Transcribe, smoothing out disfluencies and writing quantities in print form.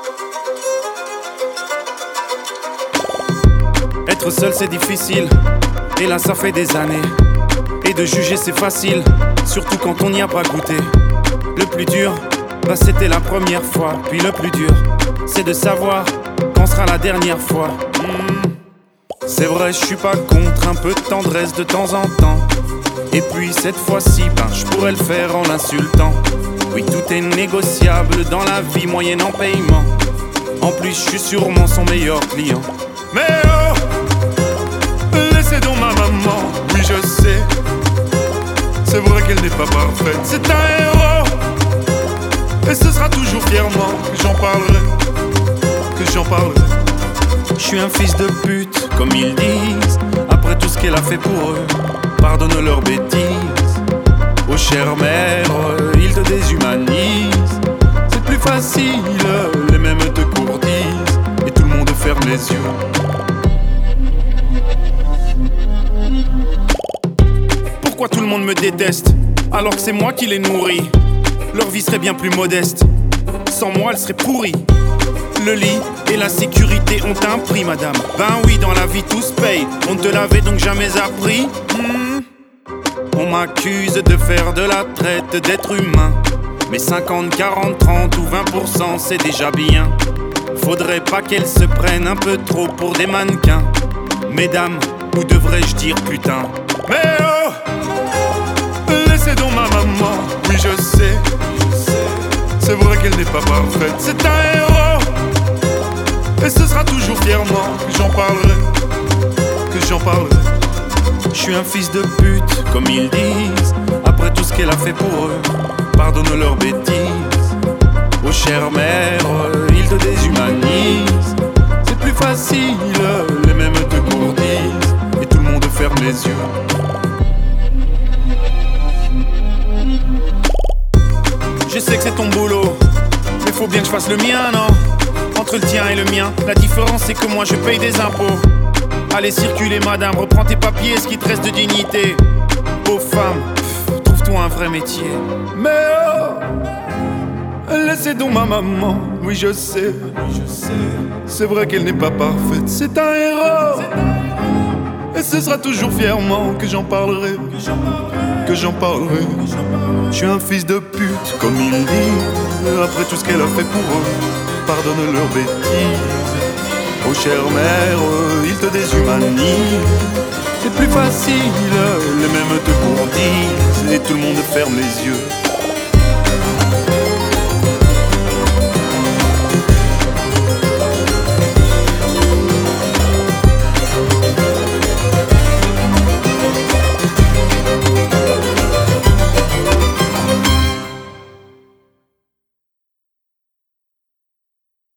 Être seul c'est difficile, et là ça fait des années. Et de juger c'est facile, surtout quand on n'y a pas goûté. Le plus dur, bah c'était la première fois. Puis le plus dur, c'est de savoir quand sera la dernière fois. C'est vrai, je suis pas contre un peu de tendresse de temps en temps. Et puis cette fois-ci, ben je pourrais le faire en l'insultant. Oui, tout est négociable dans la vie moyenne en paiement. En plus, je suis sûrement son meilleur client. Mais oh, laissez donc ma maman, oui je sais. C'est vrai qu'elle n'est pas parfaite, c'est un héros. Et ce sera toujours fièrement que j'en parlerai, que j'en parlerai. Je suis un fils de pute, comme ils disent. Après tout ce qu'elle a fait pour eux, pardonne leurs bêtises. Oh chère mère, ils te déshumanisent. C'est plus facile, les mêmes te courtisent. Et tout le monde ferme les yeux. Pourquoi tout le monde me déteste, alors que c'est moi qui les nourris? Leur vie serait bien plus modeste, sans moi elle serait pourrie. Le lit et la sécurité ont un prix, madame. Ben oui, dans la vie tout se paye. On te l'avait donc jamais appris. On m'accuse de faire de la traite d'êtres humains. Mais 50, 40, 30 ou 20% c'est déjà bien. Faudrait pas qu'elles se prennent un peu trop pour des mannequins. Mesdames, ou devrais-je dire putain? Mais oh, laissez donc ma maman, oui je sais. C'est vrai qu'elle n'est pas parfaite, c'est un héros. Et ce sera toujours fièrement que j'en parlerai, que j'en parlerai. Je suis un fils de pute, comme ils disent. Après tout ce qu'elle a fait pour eux, pardonne leurs bêtises. Oh chère mère, ils te déshumanisent. C'est plus facile, les mêmes te courtisent. Et tout le monde ferme les yeux. Je sais que c'est ton boulot, mais faut bien que je fasse le mien, non? Entre le tien et le mien, la différence c'est que moi je paye des impôts. Allez circuler madame, reprends tes papiers, ce qui te reste de dignité. Pauvre femme, trouve-toi un vrai métier. Mais oh, laissez donc ma maman, oui je sais. C'est vrai qu'elle n'est pas parfaite, c'est un héros. Et ce sera toujours fièrement que j'en parlerai, que j'en parlerai. Je suis un fils de pute, comme ils disent. Après tout ce qu'elle a fait pour eux, pardonne leurs bêtises. Oh chère mère, ils te déshumanisent. C'est plus facile, les mêmes te courtisent. Et tout le monde ferme les yeux.